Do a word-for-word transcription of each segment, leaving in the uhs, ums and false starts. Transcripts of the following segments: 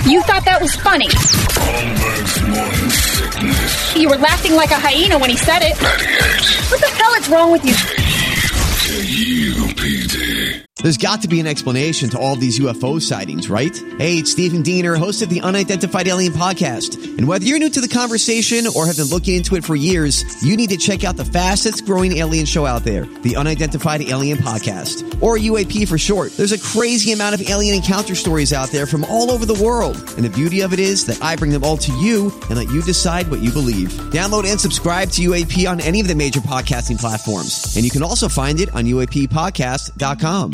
You thought that was funny. Holmberg's Morning Sickness. You were laughing like a hyena when he said it. ninety-eight. What the hell is wrong with you? K U P D. There's got to be an explanation to all these U F O sightings, right? Hey, it's Stephen Diener, host of the Unidentified Alien Podcast. And whether you're new to the conversation or have been looking into it for years, you need to check out the fastest growing alien show out there, the Unidentified Alien Podcast, or U A P for short. There's a crazy amount of alien encounter stories out there from all over the world. And the beauty of it is that I bring them all to you and let you decide what you believe. Download and subscribe to U A P on any of the major podcasting platforms. And you can also find it on U A P podcast dot com.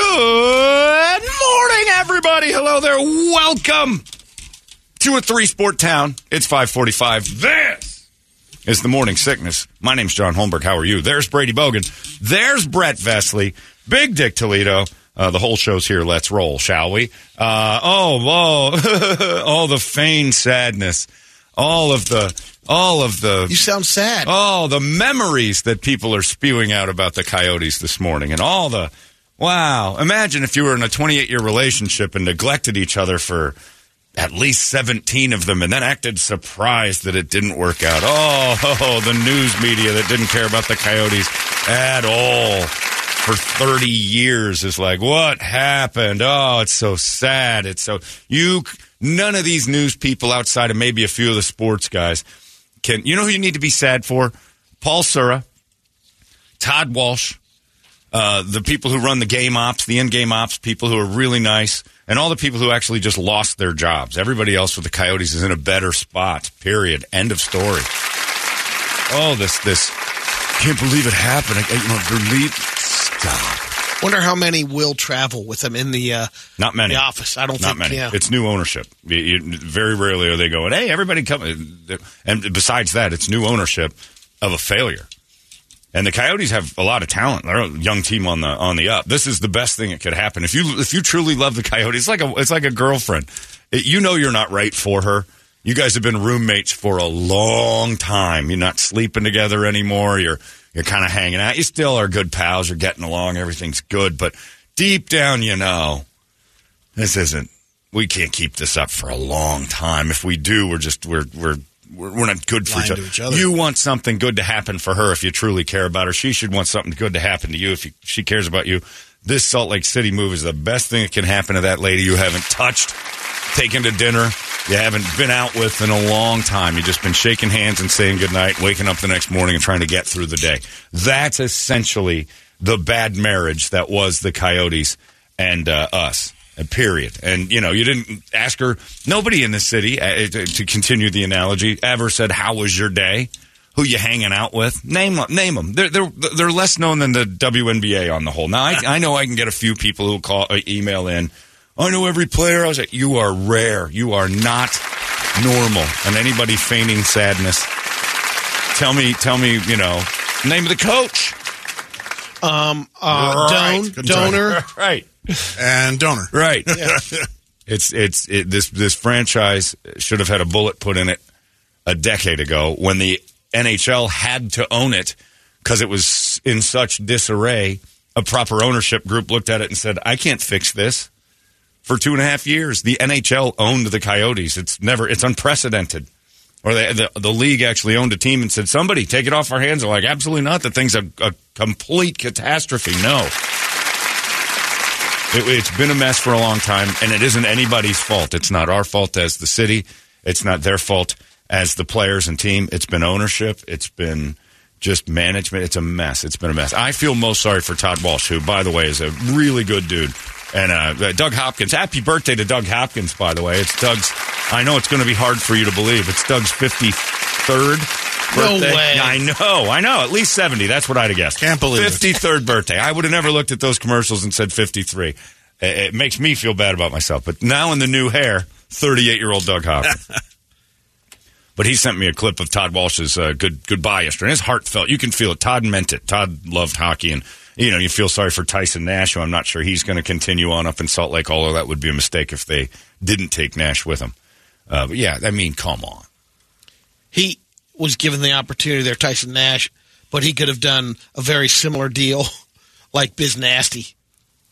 Good morning, everybody. Hello there. Welcome to a three-sport town. It's five forty-five. This is the Morning Sickness. My name's John Holmberg. How are you? There's Brady Bogan. There's Brett Vesley. Big Dick Toledo. Uh, the whole show's here. Let's roll, shall we? Uh, oh, whoa. All the feigned sadness. All of the... All of the... You sound sad. Oh, the memories that people are spewing out about the Coyotes this morning. And all the... Wow. Imagine if you were in a twenty-eight-year relationship and neglected each other for at least seventeen of them and then acted surprised that it didn't work out. Oh, the news media that didn't care about the Coyotes at all for thirty years is like, what happened? Oh, it's so sad. It's so... You... None of these news people outside of maybe a few of the sports guys can... You know who you need to be sad for? Paul Sura, Todd Walsh, Uh, the people who run the game ops, the in-game ops, people who are really nice, and all the people who actually just lost their jobs. Everybody else with the Coyotes is in a better spot, period. End of story. Oh, this, this, can't believe it happened. I, you know, believe, stop. Wonder how many will travel with them in the, uh, Not many. the office. I don't Not think, many. yeah. It's new ownership. You, you, very rarely are they going, hey, everybody come. And besides that, it's new ownership of a failure. And the Coyotes have a lot of talent. They're a young team on the on the up. This is the best thing that could happen. If you if you truly love the Coyotes, it's like a it's like a girlfriend. It, you know you're not right for her. You guys have been roommates for a long time. You're not sleeping together anymore. You're you're kind of hanging out. You still are good pals. You're getting along. Everything's good. But deep down, you know, this isn't. We can't keep this up for a long time. If we do, we're just we're we're. We're not good for each other. each other. You want something good to happen for her if you truly care about her. She should want something good to happen to you if you, she cares about you. This Salt Lake City move is the best thing that can happen to that lady you haven't touched, taken to dinner, you haven't been out with in a long time. You've just been shaking hands and saying goodnight, waking up the next morning and trying to get through the day. That's essentially the bad marriage that was the Coyotes and uh, us. Period. And, you know, you didn't ask her. Nobody in the city, uh, to, to continue the analogy, ever said, how was your day? Who you hanging out with? Name name them. They're, they're, they're less known than the W N B A on the whole. Now, I, I know I can get a few people who call uh, email in. I know every player. I was like, you are rare. You are not normal. And anybody feigning sadness, tell me, tell me, you know, name of the coach. Um, uh, Right. Don, Donor. Right. And donor. Right. Yeah. It's it's it, this this franchise should have had a bullet put in it a decade ago when the N H L had to own it because it was in such disarray. A proper ownership group looked at it and said, I can't fix this. For two and a half years, the N H L owned the Coyotes. It's never it's unprecedented. Or the, the the league actually owned a team and said, somebody take it off our hands. They're like, absolutely not. The thing's a, a complete catastrophe. No. It, it's been a mess for a long time, and it isn't anybody's fault. It's not our fault as the city. It's not their fault as the players and team. It's been ownership. It's been just management. It's a mess. It's been a mess. I feel most sorry for Todd Walsh, who, by the way, is a really good dude. And uh, Doug Hopkins. Happy birthday to Doug Hopkins, by the way. It's Doug's. I know it's going to be hard for you to believe. It's Doug's fifty-third birthday. No way. I know. I know. At least seventy. That's what I'd have guessed. Can't believe it. fifty-third birthday. I would have never looked at those commercials and said fifty-three. It, it makes me feel bad about myself. But now in the new hair, thirty-eight-year-old Doug Hopkins. But he sent me a clip of Todd Walsh's uh, good goodbye yesterday. His heartfelt. You can feel it. Todd meant it. Todd loved hockey. And, you know, you feel sorry for Tyson Nash, who I'm not sure he's going to continue on up in Salt Lake, although that would be a mistake if they didn't take Nash with him. Uh, but, yeah, I mean, come on. He was given the opportunity there, Tyson Nash, but he could have done a very similar deal like Biz Nasty.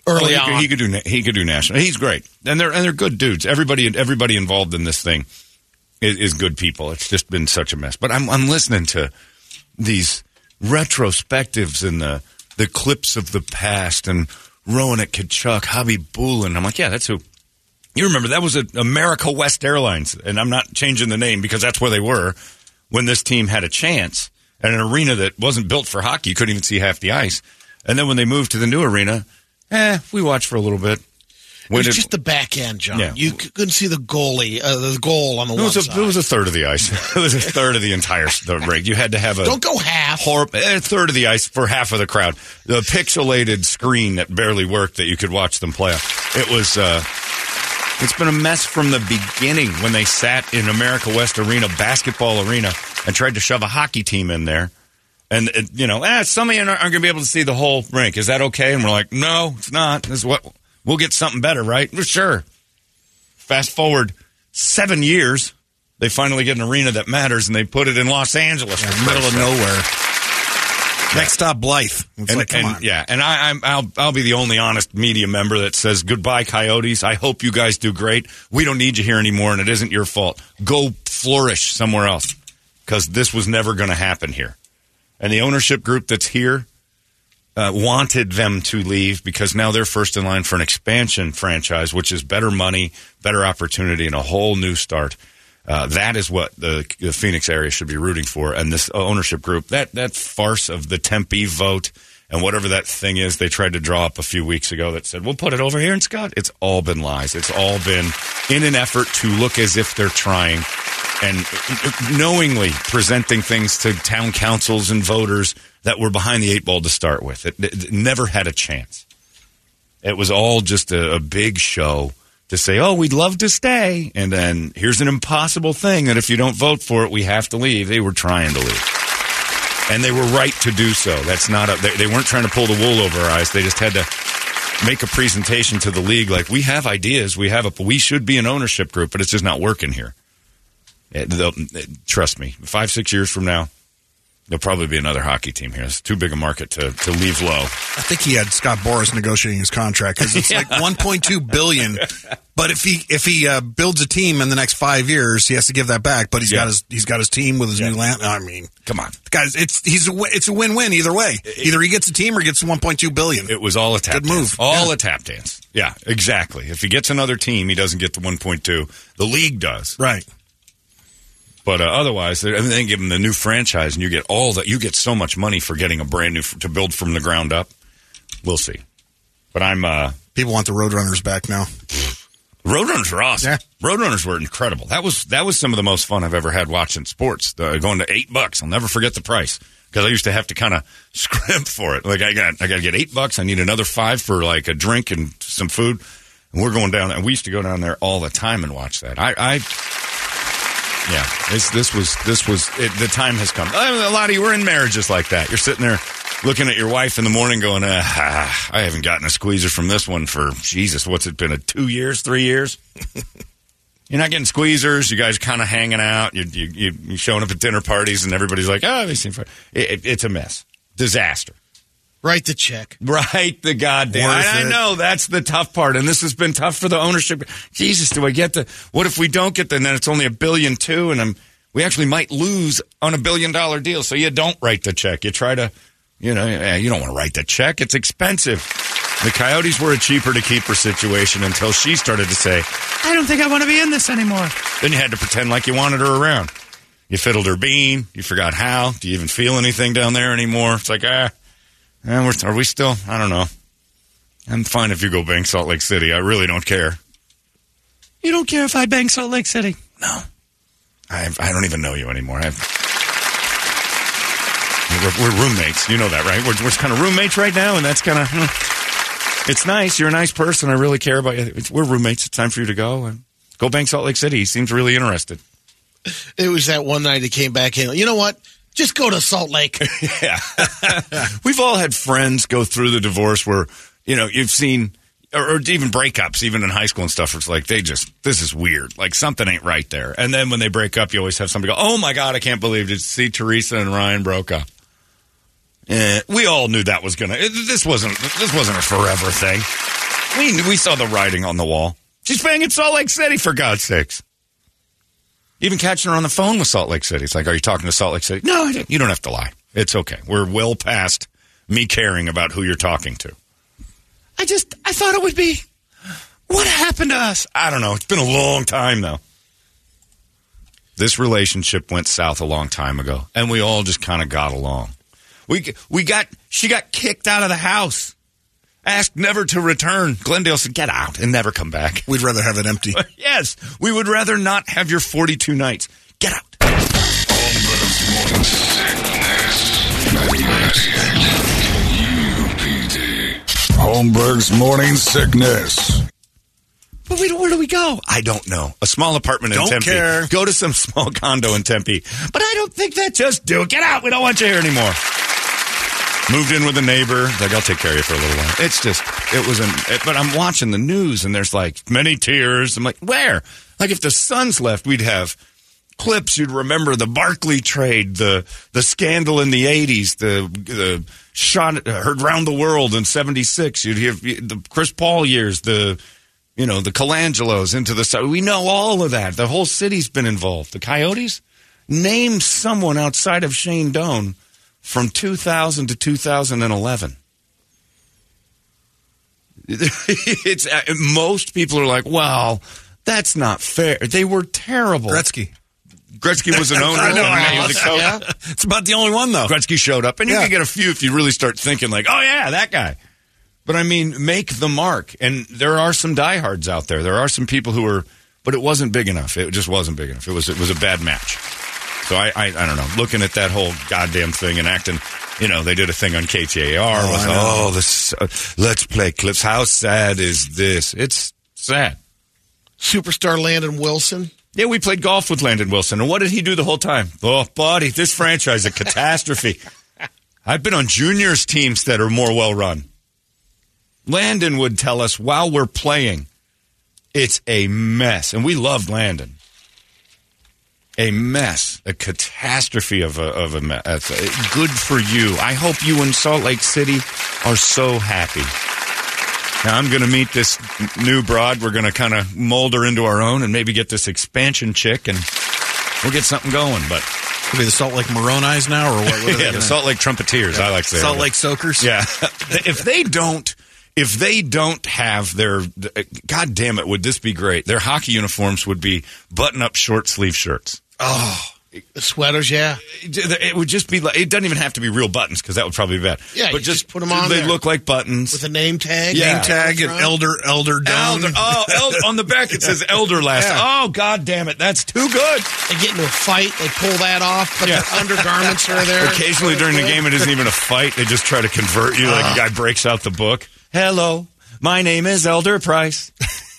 early oh, he, on. Could, he could do he could do national. He's great, and they're and they're good dudes. Everybody everybody involved in this thing is, is good people. It's just been such a mess. But I'm I'm listening to these retrospectives and the the clips of the past and Rowan at Kachuk, Hobby Boolin. I'm like, yeah, that's who. You remember that was a America West Airlines, and I'm not changing the name because that's where they were when this team had a chance at an arena that wasn't built for hockey. You couldn't even see half the ice. And then when they moved to the new arena, eh, we watched for a little bit. When it was it, just the back end, John. Yeah. You couldn't see the goalie, uh, the goal on the it one was a, side. It was a third of the ice. It was a third of the entire rig. You had to have a... Don't go half. Hor- a third of the ice for half of the crowd. The pixelated screen that barely worked that you could watch them play on. It was... Uh, It's been a mess from the beginning when they sat in America West Arena, basketball arena, and tried to shove a hockey team in there. And, it, you know, eh, some of you aren't going to be able to see the whole rink. Is that okay? And we're like, no, it's not. This is what we'll get something better, right? Well, sure. Fast forward seven years, they finally get an arena that matters, and they put it in Los Angeles. Yeah, in the middle of nowhere. Next stop, Blythe. It's and, like, come and, on. Yeah, and I, I'm, I'll, I'll be the only honest media member that says, goodbye, Coyotes. I hope you guys do great. We don't need you here anymore, and it isn't your fault. Go flourish somewhere else, because this was never going to happen here. And the ownership group that's here uh, wanted them to leave because now they're first in line for an expansion franchise, which is better money, better opportunity, and a whole new start. Uh, that is what the, the Phoenix area should be rooting for. And this ownership group, that, that farce of the Tempe vote and whatever that thing is they tried to draw up a few weeks ago that said, we'll put it over here in Scott. It's all been lies. It's all been in an effort to look as if they're trying and knowingly presenting things to town councils and voters that were behind the eight ball to start with. It, it never had a chance. It was all just a, a big show to say, oh, we'd love to stay, and then here's an impossible thing that if you don't vote for it, we have to leave. They were trying to leave. And they were right to do so. That's not a, they, they weren't trying to pull the wool over our eyes. They just had to make a presentation to the league like, we have ideas, we have a, we should be an ownership group, but it's just not working here. It, it, trust me, five, six years from now, there'll probably be another hockey team here. It's too big a market to, to leave low. I think he had Scott Boras negotiating his contract because it's yeah. like one point two billion dollars. But if he if he uh, builds a team in the next five years, he has to give that back. But he's yeah. got his he's got his team with his yeah. new land. I mean, come on, guys, it's he's a, it's a win win either way. Either he gets a team or gets one point two billion dollars. It was all a tap Good dance. move. All yeah. a tap dance. Yeah, exactly. If he gets another team, he doesn't get the one point two. The league does. Right. But uh, otherwise, I mean, they give him the new franchise, and you get all that. You get so much money for getting a brand new to build from the ground up. We'll see. But I'm. Uh, People want the Roadrunners back now. Roadrunners were awesome. Yeah. Roadrunners were incredible. That was that was some of the most fun I've ever had watching sports. Uh, going to eight bucks. I'll never forget the price because I used to have to kind of scrimp for it. Like I got I got to get eight bucks. I need another five for like a drink and some food. And we're going down there. And we used to go down there all the time and watch that. I. I Yeah, this this was this was it, the time has come. I mean, a lot of you were in marriages like that. You're sitting there looking at your wife in the morning, going, uh, ah, "I haven't gotten a squeezer from this one for Jesus. What's it been? A two years, three years? You're not getting squeezers. You guys kind of hanging out. You you you showing up at dinner parties, and everybody's like, oh, they seem fine. It, it, it's a mess, disaster. Write the check. Write the goddamn. I, I know that's the tough part, and this has been tough for the ownership. Jesus, do I get the? What if we don't get the? And then it's only a billion two, and I'm we actually might lose on a billion dollar deal. So you don't write the check. You try to, you know, you don't want to write the check. It's expensive. The Coyotes were a cheaper to keeper situation until she started to say, "I don't think I want to be in this anymore." Then you had to pretend like you wanted her around. You fiddled her bean. You forgot how. Do you even feel anything down there anymore? It's like ah. And we're, are we still? I don't know. I'm fine if you go bang Salt Lake City. I really don't care. You don't care if I bang Salt Lake City? No. I I don't even know you anymore. I've, we're, we're roommates. You know that, right? We're, we're kind of roommates right now, and that's kind of... Hmm. It's nice. You're a nice person. I really care about you. It's, we're roommates. It's time for you to go. And go bang Salt Lake City. He seems really interested. It was that one night he came back in. You know what? Just go to Salt Lake. Yeah. We've all had friends go through the divorce where, you know, you've seen, or, or even breakups, even in high school and stuff. It's like, they just, this is weird. Like, something ain't right there. And then when they break up, you always have somebody go, oh, my God, I can't believe it. See, Teresa and Ryan broke up. Eh, we all knew that was going to, this wasn't, this wasn't a forever thing. We we saw the writing on the wall. She's playing in Salt Lake City, for God's sakes. Even catching her on the phone with Salt Lake City. It's like, are you talking to Salt Lake City? No, I didn't. You don't have to lie. It's okay. We're well past me caring about who you're talking to. I just, I thought it would be, what happened to us? I don't know. It's been a long time, though. This relationship went south a long time ago, and we all just kind of got along. We we got, she got kicked out of the house, asked never to return. Glendale said, get out and never come back. We'd rather have it empty. Yes, we would rather not have your forty-two nights. Get out. Holmberg's Morning Sickness. Holmberg's Morning Sickness. But we, where do we go? I don't know. A small apartment in don't Tempe. Care. Go to some small condo in Tempe. But I don't think that just do it. Get out. We don't want you here anymore. Moved in with a neighbor. Like, I'll take care of you for a little while. It's just, it was an, it, but I'm watching the news and there's like many tears. I'm like, where? Like if the Suns left, we'd have clips. You'd remember the Barkley trade, the the scandal in the eighties, the the shot heard round the world in seventy-six. You'd hear the Chris Paul years, the, you know, the Colangelos into the, we know all of that. The whole city's been involved. The Coyotes, name someone outside of Shane Doan from two thousand to two thousand eleven. It's uh, most people are like, "Wow, that's not fair." They were terrible. Gretzky. Gretzky was an owner. I know, and he was a coach. yeah. It's about the only one, though. Gretzky showed up, and you Yeah. can get a few if you really start thinking like, "Oh yeah, that guy." But I mean, make the mark, and there are some diehards out there. There are some people who are, but it wasn't big enough. It just wasn't big enough. It was it was a bad match. So I, I, I don't know. Looking at that whole goddamn thing and acting, you know, they did a thing on K T A R. Oh, was, I know. oh, this, uh, let's play clips. How sad is this? It's sad. Superstar Landon Wilson. Yeah, we played golf with Landon Wilson. And what did he do the whole time? Oh, buddy, this franchise is a catastrophe. I've been on juniors teams that are more well-run. Landon would tell us while we're playing, it's a mess. And we loved Landon. A mess, a catastrophe of a of a mess. Good for you. I hope you in Salt Lake City are so happy. Now I'm going to meet this new broad. We're going to kind of mold her into our own and maybe get this expansion chick, and we'll get something going. But Could be the Salt Lake Maronis now, or what? what are they yeah, gonna... the Salt Lake Trumpeteers. I like to say Salt that. Lake Soakers. Yeah, if they don't. If they don't have their, God damn it, would this be great? Their hockey uniforms would be button-up short-sleeve shirts. Oh, the sweaters, yeah. It would just be like, it doesn't even have to be real buttons because that would probably be bad. Yeah, but you just put 'em on They there. look like buttons. With a name tag. Yeah. Name tag and Elder Elder Down. Elder, oh, elder, on the back it says Elder last. Yeah. Oh, God damn it, that's too good. They get into a fight, they pull that off, but Yeah. their undergarments are there. Occasionally during the game, it isn't even a fight. They just try to convert you. Like a guy breaks out the book. Hello, my name is Elder Price.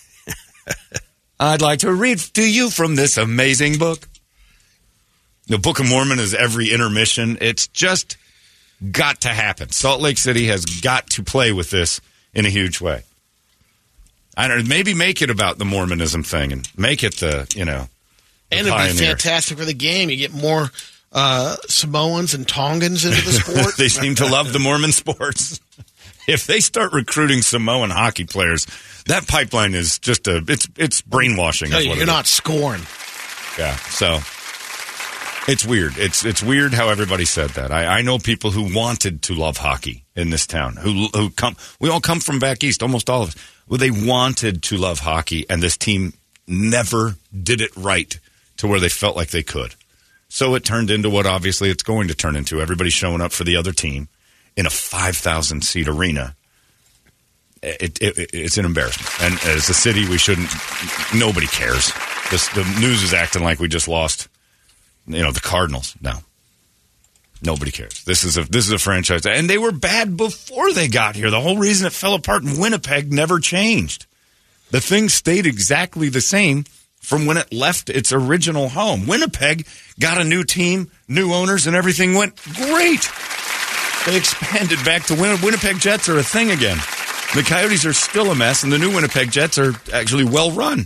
I'd like to read to you from this amazing book. The Book of Mormon is every intermission. It's just got to happen. Salt Lake City has got to play with this in a huge way. I don't know, maybe make it about the Mormonism thing and make it the, you know, the And it'd be pioneer. fantastic for the game. You get more uh, Samoans and Tongans into the sport. They seem to love the Mormon sports. If they start recruiting Samoan hockey players, that pipeline is just a, it's it's brainwashing. No, is what you're it not is. scoring. Yeah, so it's weird. It's it's weird how everybody said that. I, I know people who wanted to love hockey in this town. Who who come? We all come from back east, almost all of us. Well, they wanted to love hockey, and this team never did it right to where they felt like they could. So it turned into what obviously it's going to turn into. Everybody showing up for the other team in a five thousand seat arena. It, it, it's an embarrassment. And as a city, we shouldn't, nobody cares. This, the news is acting like we just lost, you know, the Cardinals. No. Nobody cares. This is a this is a franchise. And they were bad before they got here. The whole reason it fell apart in Winnipeg never changed. The thing stayed exactly the same from when it left its original home. Winnipeg got a new team, new owners, and everything went great. They expanded back to Win- Winnipeg Jets are a thing again. The Coyotes are still a mess, and the new Winnipeg Jets are actually well run.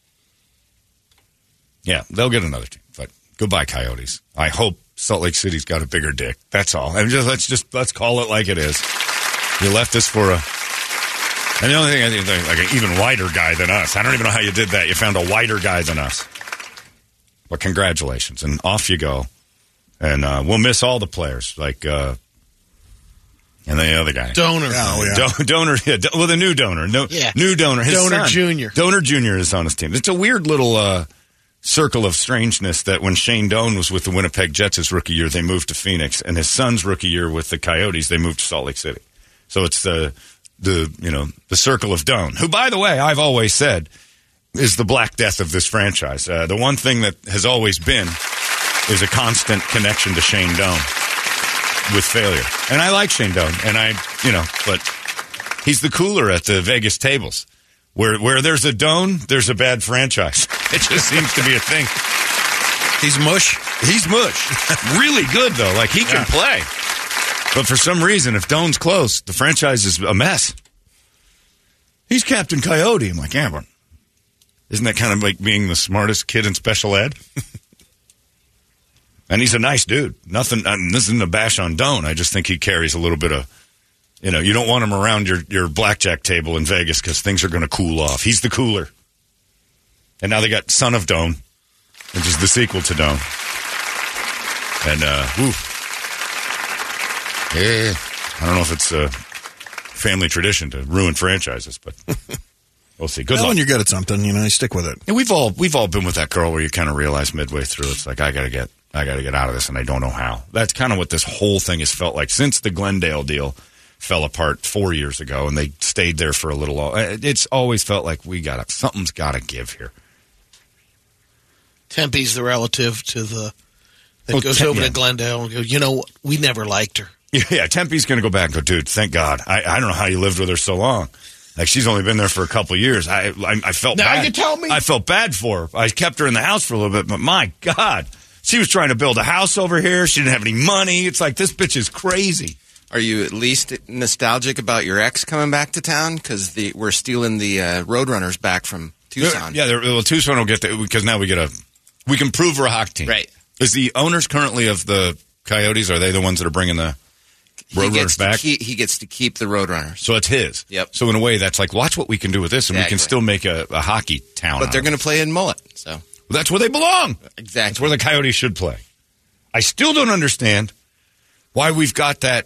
Yeah, they'll get another team. But goodbye, Coyotes. I hope Salt Lake City's got a bigger dick. That's all. And just let's just let's call it like it is. You left us for a And the only thing I think is like an even whiter guy than us. I don't even know how you did that. You found a whiter guy than us. But congratulations, and off you go. And uh, we'll miss all the players, like uh, and the other guy, Donor. Oh, yeah. Do- donor. Yeah, do- well, the new donor, no, Yeah. new donor, his Donor son. Junior Donor Junior is on his team. It's a weird little uh, circle of strangeness that when Shane Doan was with the Winnipeg Jets his rookie year, they moved to Phoenix, and his son's rookie year with the Coyotes, they moved to Salt Lake City. So it's the the you know the circle of Doan, who, by the way, I've always said is the Black Death of this franchise. Uh, the one thing that has always been is a constant connection to Shane Doan with failure. And I like Shane Doan, and I, you know, but he's the cooler at the Vegas tables. Where where there's a Doan, there's a bad franchise. It just seems to be a thing. He's mush. He's mush. Really good, though. Like, he can Yeah. play. But for some reason, if Doan's close, the franchise is a mess. He's Captain Coyote. I'm like, yeah, but isn't that kind of like being the smartest kid in special ed? And he's a nice dude. Nothing. I mean, this isn't a bash on Doan. I just think he carries a little bit of, you know, you don't want him around your, your blackjack table in Vegas because things are going to cool off. He's the cooler. And now they got Son of Doan, which is the sequel to Doan. And, uh, woo. Yeah. I don't know if it's a family tradition to ruin franchises, but we'll see. Good Well, luck. when you're good at something, you know, you stick with it. And we've all we've all been with that girl where you kind of realize midway through it's like I gotta get I gotta get out of this and I don't know how. That's kind of what this whole thing has felt like since the Glendale deal fell apart four years ago and they stayed there for a little while. It's always felt like we got something's got to give here. Tempe's the relative to the that Oh, goes Tem- over yeah. to Glendale and goes, you know, we never liked her. Yeah, yeah, Tempe's going to go back and go, dude, thank God. I, I don't know how you lived with her so long. Like, she's only been there for a couple of years. I I, I felt Now bad. you tell me. I felt bad for her. I kept her in the house for a little bit, but my God. She was trying to build a house over here. She didn't have any money. It's like, this bitch is crazy. Are you at least nostalgic about your ex coming back to town? Because we're stealing the uh, Roadrunners back from Tucson. Yeah, well, Tucson will get the, because now we get a, we can prove we're a hockey team. Right. Is the owners currently of the Coyotes, are they the ones that are bringing the He Roadrunners gets, to back? keep, he gets to keep the Roadrunners. So it's his. Yep. So in a way, that's like, watch what we can do with this, and we can Exactly. still make a, a hockey town. But out they're of going it. to play in Mullet. So Well, that's where they belong. Exactly. That's where the Coyotes should play. I still don't understand why we've got that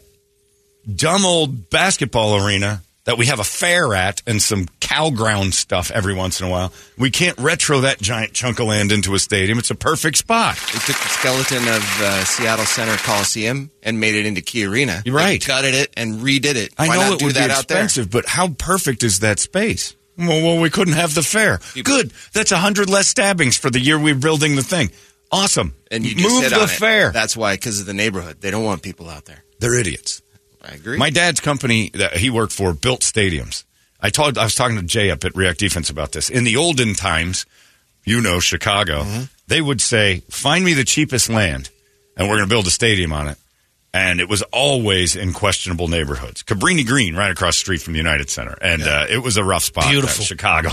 dumb old basketball arena that we have a fair at and some cow ground stuff every once in a while. We can't retro that giant chunk of land into a stadium. It's a perfect spot. They took the skeleton of uh, Seattle Center Coliseum and made it into Key Arena. You're right. They gutted it and redid it. I Why know not it do would that be out there? expensive, but how perfect is that space? Well, well we couldn't have the fair. Good. That's a hundred less stabbings for the year we're building the thing. Awesome. And you just move hit the on it. fair. That's why, because of the neighborhood. They don't want people out there. They're idiots. I agree. My dad's company that he worked for built stadiums. I told I was talking to Jay up at React Defense about this. In the olden times, you know, Chicago, Mm-hmm. they would say, "Find me the cheapest land, and we're going to build a stadium on it." And it was always in questionable neighborhoods. Cabrini Green, right across the street from the United Center, and uh, it was a rough spot. Beautiful. uh, Chicago.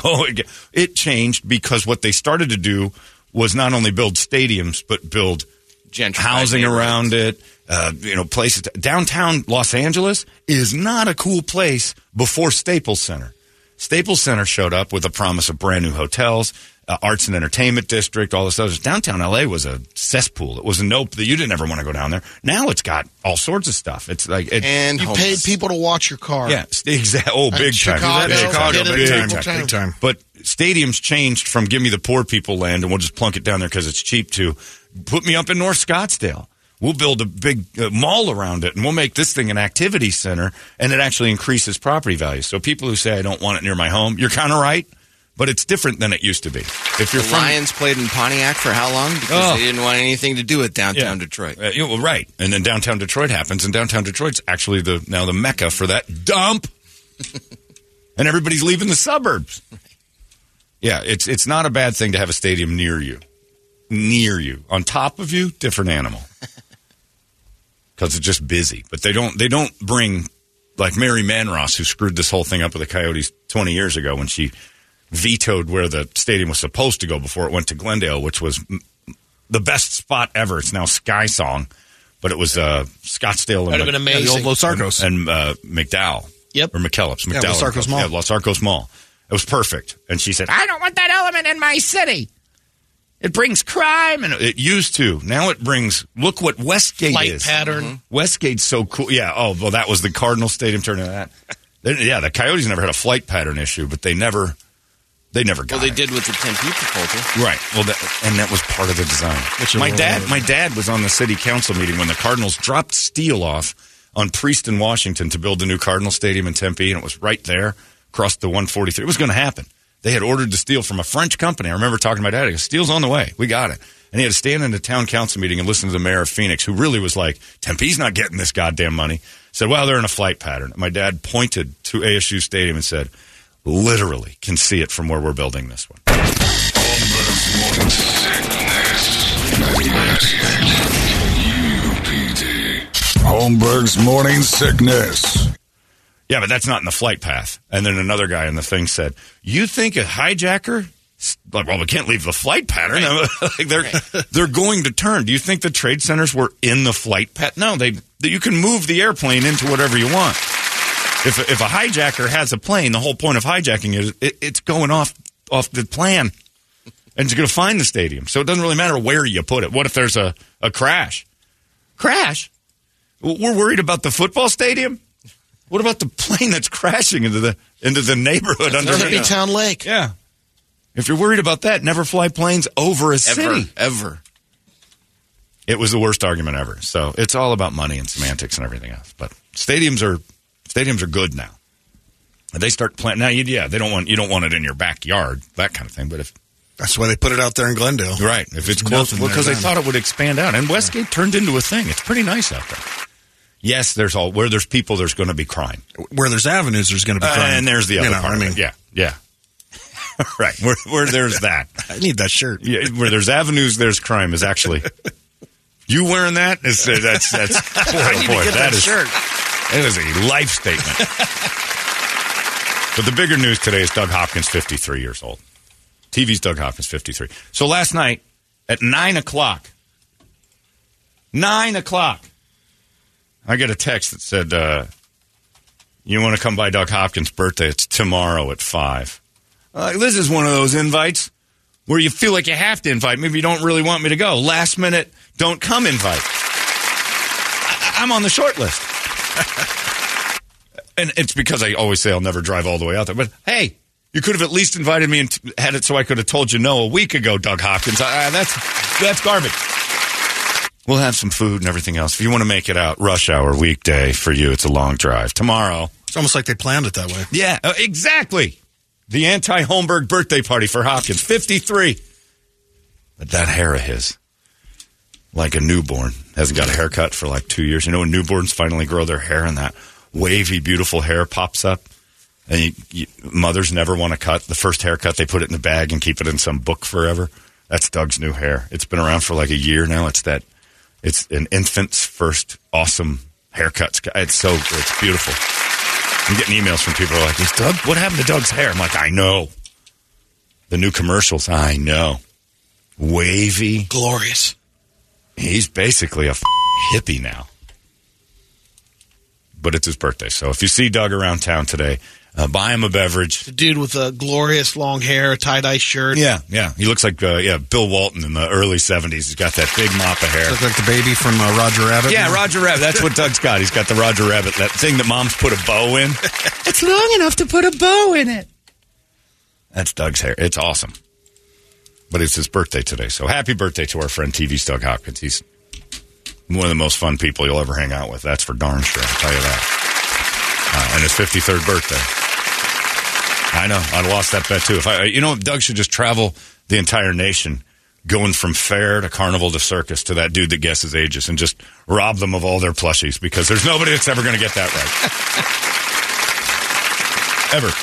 It changed because what they started to do was not only build stadiums, but build Gentrified housing neighborhoods. around it. Uh, you know, places. Downtown Los Angeles is not a cool place before Staples Center. Staples Center showed up with a promise of brand new hotels, uh, arts and entertainment district, all this other. Downtown L A was a cesspool. It was a nope that you didn't ever want to go down there. Now it's got all sorts of stuff. It's like it, And You homeless. paid people to watch your car. yeah, exactly. Oh, big time. Chicago, Big Chicago, did it big several time, times. big time. But stadiums changed from give me the poor people land and we'll just plunk it down there because it's cheap to put me up in North Scottsdale. We'll build a big uh, mall around it and we'll make this thing an activity center and it actually increases property value. So people who say I don't want it near my home, you're kind of right, but it's different than it used to be. If you're The from Lions played in Pontiac for how long? Because Oh. they didn't want anything to do with downtown Yeah. Detroit. Uh, you know, right. And then downtown Detroit happens, and downtown Detroit's actually the now the mecca for that dump. And everybody's leaving the suburbs. Yeah, it's it's not a bad thing to have a stadium near you. Near you. On top of you, different animal. Because it's just busy. But they don't they don't bring like Mary Manross, who screwed this whole thing up with the Coyotes twenty years ago when she vetoed where the stadium was supposed to go before it went to Glendale, which was the best spot ever. It's now Sky Song, but it was uh, Scottsdale and, That'd have been Yeah, the amazing. old Los Arcos. and uh, McDowell. Yep. Or McKellips. Yeah, McDowell Los Arcos Mall. Yeah, Los Arcos Mall. It was perfect. And she said, I don't want that element in my city. It brings crime. And it used to. Now it brings, look what Westgate Flight is. pattern. Mm-hmm. Westgate's so cool. Yeah, oh, well, that was the Cardinal Stadium turning that. They, yeah, the Coyotes never had a flight pattern issue, but they never, they never got Well, they it. did with the Tempe proposal. Right. Well, that, and that was part of the design. Which My is- dad, my dad was on the city council meeting when the Cardinals dropped steel off on Prieston, Washington, to build the new Cardinal Stadium in Tempe, and it was right there across the one forty-three. It was going to happen. They had ordered the steel from a French company. I remember talking to my dad. He goes, "Steel's on the way. We got it." And he had to stand in the town council meeting and listen to the mayor of Phoenix, who really was like, "Tempe's not getting this goddamn money." Said, "Well, they're in a flight pattern." My dad pointed to A S U Stadium and said, "Literally can see it from where we're building this one." Holmberg's Morning Sickness. U P D. Holmberg's Morning Sickness. Yeah, but that's not in the flight path. And then another guy in the thing said, "You think a hijacker? Like, well, we can't leave the flight pattern. Like they're they're going to turn. Do you think the trade centers were in the flight path? No, they. You can move the airplane into whatever you want. If if a hijacker has a plane, the whole point of hijacking is it, it's going off off the plan, and it's going to find the stadium. So it doesn't really matter where you put it. What if there's a, a crash? Crash? We're worried about the football stadium. What about the plane that's crashing into the into the neighborhood That's underneath? Town Lake. Yeah. If you're worried about that, never fly planes over a Ever. city. Ever. It was the worst argument ever. So it's all about money and semantics and everything else. But stadiums are stadiums are good now. They start planning now. You, yeah, they don't want you don't want it in your backyard, that kind of thing. But if That's why they put it out there in Glendale. right, if it's There's close, nothing well, because they there thought it would expand out, and Westgate turned into a thing. It's pretty nice out there. Yes, there's all where there's people, there's going to be crime, Where there's avenues, there's going to be uh, crime. and there's the other You know, part. I of mean, it. Yeah, yeah, right. Where where there's that. I need that shirt. Yeah, where there's avenues, there's crime. Is actually you wearing that? Is uh, that's that's boy, I oh need boy, to get that that is shirt. it is a life statement. But the bigger news today is Doug Hopkins, fifty-three years old. T V's Doug Hopkins, fifty-three. So last night at nine o'clock, nine o'clock, I get a text that said, uh, "You want to come by Doug Hopkins' birthday? It's tomorrow at five." Uh, this is one of those invites where you feel like you have to invite. Maybe you don't really want me to go. Last minute, don't come invite. I- I'm on the short list. And it's because I always say I'll never drive all the way out there. But hey, you could have at least invited me and t- had it so I could have told you no a week ago, Doug Hopkins. Uh, that's that's garbage. We'll have some food and everything else. If you want to make it out, rush hour weekday for you, it's a long drive. Tomorrow. It's almost like they planned it that way. Yeah, uh, exactly. The anti-Holmberg birthday party for Hopkins, fifty-three. But that hair of his, like a newborn, hasn't got a haircut for like two years. You know when newborns finally grow their hair and that wavy, beautiful hair pops up? And you, you, mothers never want to cut. The first haircut, they put it in the bag and keep it in some book forever. That's Doug's new hair. It's been around for like a year now. It's that, it's an infant's first awesome haircut. It's so, it's beautiful. I'm getting emails from people who are like, "Is Doug, what happened to Doug's hair?" I'm like, I know. The new commercials, I know. Wavy. Glorious. He's basically a f- hippie now. But it's his birthday. So if you see Doug around town today, uh, buy him a beverage. The dude with the glorious long hair, tie-dye shirt. Yeah, yeah. He looks like uh, yeah Bill Walton in the early seventies. He's got that big mop of hair. Look like the baby from uh, Roger Rabbit. Yeah, Roger Rabbit. That's what Doug's got. He's got the Roger Rabbit, that thing that moms put a bow in. It's long enough to put a bow in it. That's Doug's hair. It's awesome. But it's his birthday today. So happy birthday to our friend T V's Doug Hopkins. He's one of the most fun people you'll ever hang out with. That's for darn sure. I'll tell you that. Uh, and his fifty-third birthday. I know. I lost that bet, too. If I, you know, Doug should just travel the entire nation, going from fair to carnival to circus to that dude that guesses ages and just rob them of all their plushies because there's nobody that's ever going to get that right. Ever.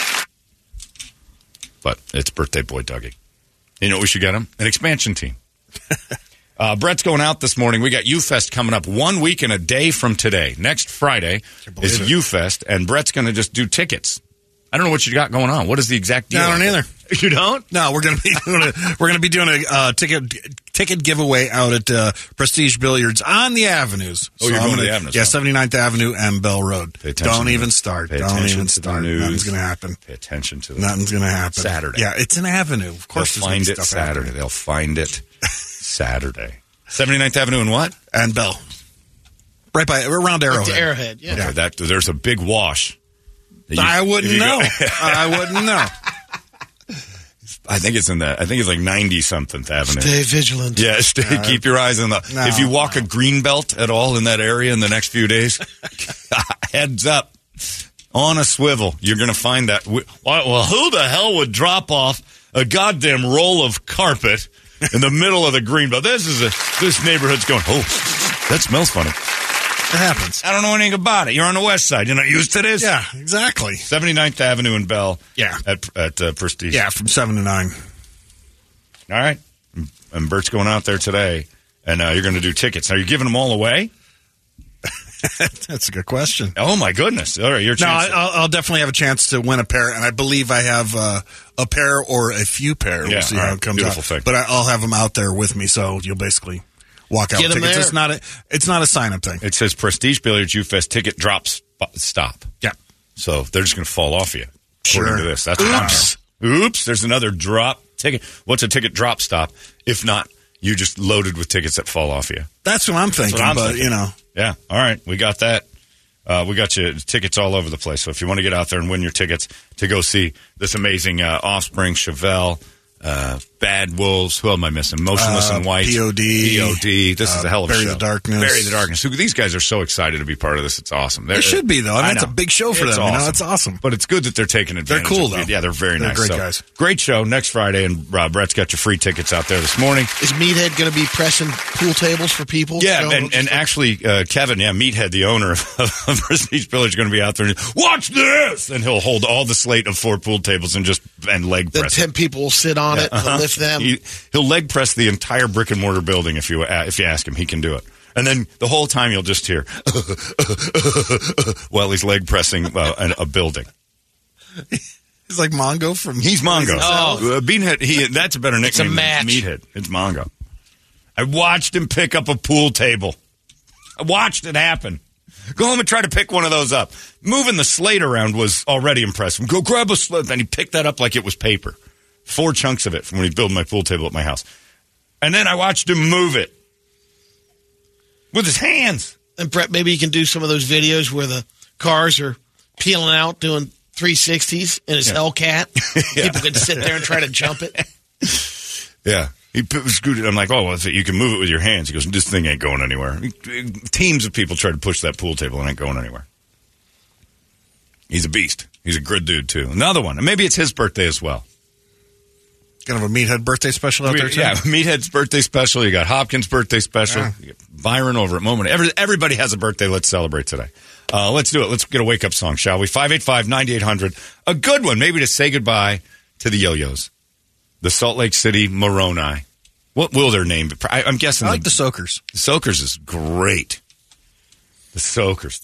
But it's birthday boy Dougie. You know what we should get him? An expansion team. Uh, Brett's going out this morning. We got U-Fest coming up one week and a day from today. Next Friday is it. U-Fest, and Brett's going to just do tickets. I don't know what you got going on. What is the exact deal? No, I don't either. You don't? No, we're gonna be doing a, we're gonna be doing a uh, ticket ticket giveaway out at uh, Prestige Billiards on the Avenues. Oh, so you're I'm going gonna, to the Avenues. Yeah, huh? seventy-ninth Avenue and Bell Road. Don't even the, start. Don't even to start. The news. Nothing's going to happen. Pay attention to the Nothing's going to happen. Saturday. Yeah, it's an avenue. Of course, they'll find it Saturday. Happening. They'll find it Saturday. seventy-ninth Avenue and what? And Bell. Right by around Arrowhead. Like Arrowhead, yeah. Okay, yeah. That, there's a big wash. You, I wouldn't know. I wouldn't know. I think it's in that. I think it's like ninety something Avenue. Stay vigilant. Yeah, stay, uh, keep your eyes on the. No, if you walk no. a green belt at all in that area in the next few days, heads up, on a swivel, you're going to find that. Well, who the hell would drop off a goddamn roll of carpet in the middle of the green belt? This is a. This neighborhood's going. Oh, that smells funny. It happens. I don't know anything about it. You're on the west side. You're not used to this? Yeah, exactly. seventy-ninth Avenue and Bell. Yeah. At, at uh, Prestige. Yeah, from seven to nine. All right. And Bert's going out there today, and uh, you're going to do tickets. Are you giving them all away? That's a good question. Oh, my goodness. All right, your No, chance. I'll, I'll definitely have a chance to win a pair, and I believe I have uh, a pair or a few pair. We'll Yeah, see all how right. it comes Beautiful out. thing. But I, I'll have them out there with me, so you'll basically walk out Get with 'em tickets. there. It's not a, it's not a sign-up thing. It says Prestige Billiards U-Fest ticket drop sp- stop. Yeah. So they're just going to fall off you. Sure. According to this. That's what Oops. I know. Oops. There's another drop ticket. What's a ticket drop stop? If not, you just loaded with tickets that fall off you. That's what I'm thinking, what I'm but, thinking. you know. Yeah. All right. We got that. Uh, we got you tickets all over the place. So if you want to get out there and win your tickets to go see this amazing uh, Offspring, Chevelle, uh, Bad Wolves, who am I missing? Motionless Uh, in White. P O D. P O D. This uh, is a hell of a Bury show. the Darkness. Bury the Darkness. These guys are so excited to be part of this. It's awesome. They're, They should be, though. I mean, I it's a know. big show for It's them. You know, awesome. it's awesome. But it's good that they're taking advantage. They're cool, of it. though. Yeah, they're very They're nice. great So, guys. Great show next Friday, and uh, Brett's got your free tickets out there this morning. Is Meathead going to be pressing pool tables for people? Yeah, Showing and, them and stuff? actually, uh, Kevin, yeah, Meathead, the owner of, of Prestige Village, is going to be out there and watch this, and he'll hold all the slate of four pool tables and just and leg Then press. ten it. people will sit on Yeah, it uh-huh. and lift them. He, he'll leg press the entire brick and mortar building if you uh, if you ask him. He can do it. And then the whole time you'll just hear while he's leg pressing uh, a, a building. He's like Mongo from... He's Mongo. Oh. Uh, Beanhead, he, that's a better nickname It's a than match. Meathead. It's Mongo. I watched him pick up a pool table. I watched it happen. Go home and try to pick one of those up. Moving the slate around was already impressive. Go grab a slate. And he picked that up like it was paper. Four chunks of it from when he built my pool table at my house. And then I watched him move it with his hands. And Brett, maybe you can do some of those videos where the cars are peeling out doing three sixties in his Yeah. Hellcat. Yeah. People can sit there and try to jump it. Yeah. He p- scooted. I'm like, oh, well, you can move it with your hands. He goes, this thing ain't going anywhere. Teams of people try to push that pool table and it ain't going anywhere. He's a beast. He's a good dude, too. Another one. And maybe it's his birthday as well. Kind of a Meathead birthday special out there, too? Yeah, Meathead's birthday special. You got Hopkins' birthday special. Yeah. You got Byron over at Moment. Every, everybody has a birthday. Let's celebrate today. Uh, let's do it. Let's get a wake-up song, shall we? five eight five, nine eight hundred. A good one, maybe to say goodbye to the Yo-Yos. The Salt Lake City Moroni. What will their name be? I, I'm guessing I like the, the Soakers. the Soakers is great. The Soakers.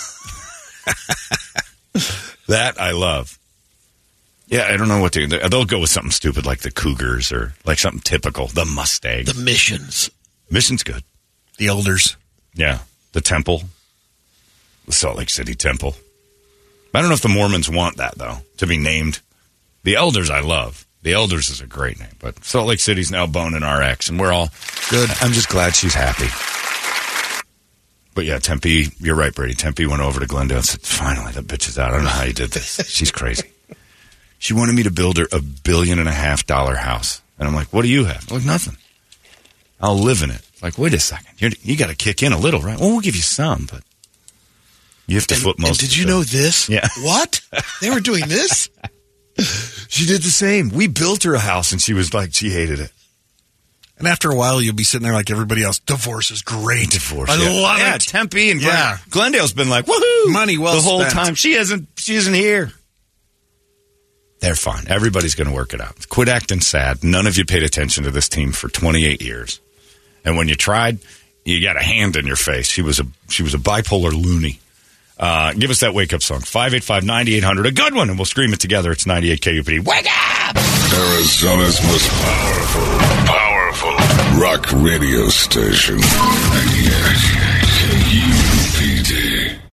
That I love. Yeah, I don't know what to do. They'll go with something stupid like the Cougars or like something typical. The Mustang. The missions. Mission's good. The Elders. Yeah. The Temple. The Salt Lake City Temple. I don't know if the Mormons want that, though, to be named. The Elders I love. The Elders is a great name. But Salt Lake City's now Bone and R X, and we're all good. I'm just glad she's happy. But yeah, Tempe, you're right, Brady. Tempe went over to Glendale and said, finally, that bitch is out. I don't know how you did this. She's crazy. She wanted me to build her a billion and a half dollar house. And I'm like, what do you have? I'm like, nothing. I'll live in it. Like, wait a second. You're, you got to kick in a little, right? Well, we'll give you some, but you have to And, foot most and of did you the- know this? Yeah. What? They were doing this? She did the same. We built her a house, and she was like, she hated it. And after a while, you'll be sitting there like everybody else. Divorce is great. Divorce. I yeah. love yeah, it. Tempe and Glen- Yeah. Glendale's been like, woohoo! Money well the whole spent. time. She hasn't. She isn't here. They're fine. Everybody's going to work it out. Quit acting sad. None of you paid attention to this team for twenty-eight years, and when you tried, you got a hand in your face. She was a she was a bipolar loony. Uh, give us that wake up song. five eight five, nine eight hundred. A good one, and we'll scream it together. It's ninety-eight K U P D. Wake up! Arizona's most powerful, powerful Rock radio station. ninety-eight K U